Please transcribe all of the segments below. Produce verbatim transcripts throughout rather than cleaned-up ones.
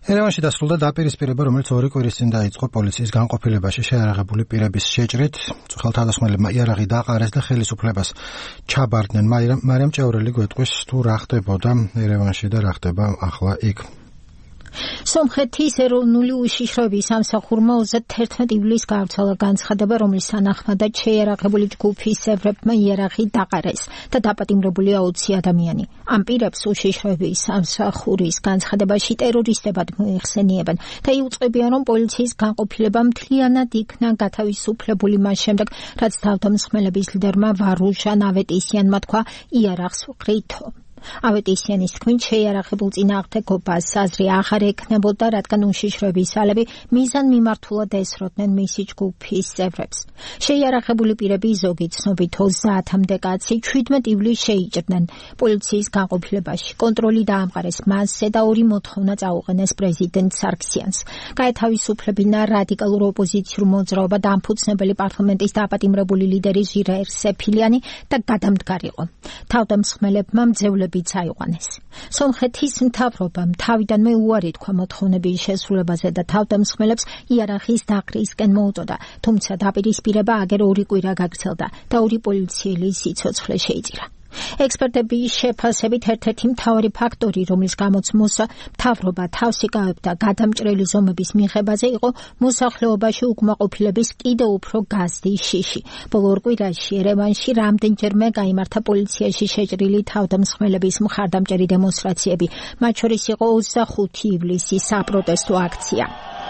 ერევანში დასრულდა დაპირისპირება, რომელიც ორი კვირის წინ დაიწყო პოლიციის განყოფილებაში შეარაღებული პირების შეჭრით. წუხელ თავდასხმელებმა იარაღი დაყარეს და ხელისუფლებას ჩაბარდნენ, მაგრამ ჭევრელი გვეტყვის თუ რა ხდებოდა ერევანში და რა ხდება ახლა იქ. სომხეთის ეროვნული უშიშროების სამსახურმა ოცდაერთი ივლისს გავრცელა განცხადება, რომლის თანახმადაც შეიარაღებული ჯგუფის წევრებმა იარაღი დაყარეს და დაპატიმრებულია ოცი ადამიანი. ამ პირებს უშიშროების სამსახურის განცხადებაში ტერორისტებად მოიხსენიებენ და იუწყებიან, რომ პოლიციის განყოფილება მთლიანად იქნა გათავისუფლებული მას შემდეგ, რაც თავდამსხმელების ლიდერმა ვარუშან აველისიანმა თქვა იარაღს ვყრითო. აველისიანის თქმით, შეიარაღებულ წინააღმდეგობას აზრი აღარ ექნებოდა, რადგან უშიშროების ძალები მიზანმიმართულად ესროდნენ მისი ჯგუფის წევრებს. შეიარაღებული პირები ზოგი ცნობით ოცდაათამდე კაცი შვიდმეტ ივლისს შეიჭრნენ პოლიციის განყოფილებაში. კონტროლი დაამყარეს მასზე და ორი მოთხოვნა წაუყენეს პრეზიდენტ სარქსიანს. გაეთავისუფლებინა რადიკალურ ოპოზიციურ მოძრაობა და ამფუძნებელი პარლამენტის დაპატიმრებული ლიდერი ჟირაერ სეფილიანი და გადამდგარიყო. თავდამსხმელებმა მძევლები წაიყვანეს. სომხეთის მთავრობამ თავიდანვე უარი თქვა მოთხოვნების შესრულებაზე და თავდამსხმელებს იარაღის დაყრისკენ მოუწოდა, თუმცა დაპირისპირება აგერ ორი კვირა გაგრძელდა და ორი პოლიციელი სიცოცხლე შეიწირა. ექსპერტების შეფასებით ერთ-ერთი მთავარი ფაქტორი, რომლის გამოც მთავრობა თავს იკავებდა გადამჭრელი ზომების მიღებაზე, იყო მოსახლეობაში უკმაყოფილების კიდევ უფრო გაზრდის შიში. ბოლო ორ კვირაში ერევანში რამდენჯერმე გაიმართა პოლიციაში შეჭრილი თავდამსხმელების მხარდამჭერი დემონსტრაციები, მათ შორის იყო ოცდახუთი ივლისის საპროტესტო აქცია.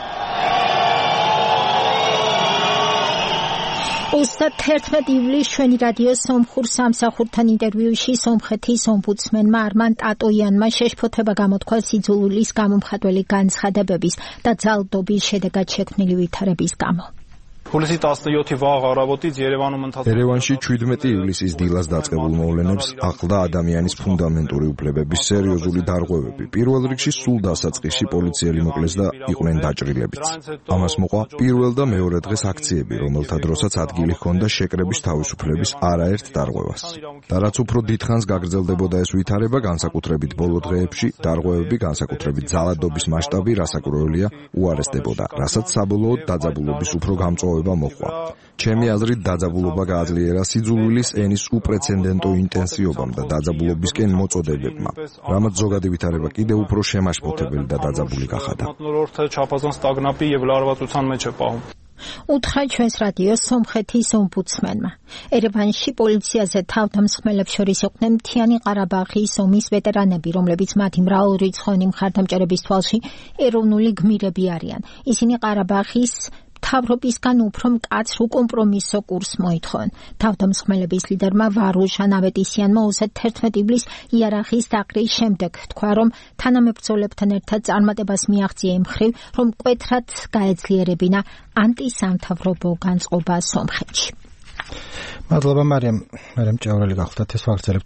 ოცდაერთი ივლისს ჩვენი რადიოს სომხურ სამსახურთან ინტერვიუში სომხეთის ომბუდსმენმა არმან ტატოიანმა შეშფოთება გამოთქვა სიძულვილის გამომხატველი განცხადებების და ძალადობის შედეგად შექმნილი ვითარების გამო. ერევანში შვიდმეტი ივლისის დილას დაწყებულ მოვლენებს ახლდა ადამიანის ფუნდამენტური უფლებების სერიოზული დარღვევები. პირველ რიგში სულ დასაწყისში პოლიციელი მოკლეს და იყვნენ დაჭრილებიც. ამას მოყვა პირველ და მეორე დღეს აქციები, რომელთა დროსაც ადგილი ჰქონდა შეკრების თავისუფლების არაერთ დარღვევას. და რაც უფრო დიდხანს გაგრძელდებოდა ეს ვითარება, განსაკუთრებით ბოლო დღეებში, დარღვევები, განსაკუთრებით ძალადობის მასშტაბი, რასაკურველია, უარესდებოდა, რასაც საბოლოოდ დაძაბულობის უფრო გამწვავება მოხდა. ჩემი აზრით, დაძაბულობა გააძლიერა სიძულვილის ენის უპრეცედენტო ინტენსივობამ და დაძაბულობისკენ მოწოდებებმა, რამაც ზოგადი ვითარება კიდევ უფრო შემაშფოთებელი და დაძაბული გახადა. უთხრა ჩვენს რადიოს სომხეთის ომბუდსმენმა. ერევანში პოლიციაზე თავდამსხმელებს შორის იყვნენ მთიანი ყარაბაღის ომის ვეტერანები, რომლებიც მათი მრავალრიცხოვანი მხარდამჭერების თვალში ეროვნული გმირები არიან. ისინი ყარაბაღის მთავრობისგან უფრო მკაცრ უკომპრომისო კურსს მოითხოვენ. თავდამსხმელების ლიდერმა ვარუშან აველისიანმა ოცდაერთი ივლისს იარაღის დაყრის შემდეგ თქვა, რომ თანამებრძოლებთან ერთად წარმატებას მიაღწია იმ მხრივ, რომ მკვეთრად გაეძლიერებინა ანტისამთავრობო განწყობა სომხეთში. მადლობა მარიამ, მარიამ ჭევრელი გახლდათ ეს ვაგრძელებთ.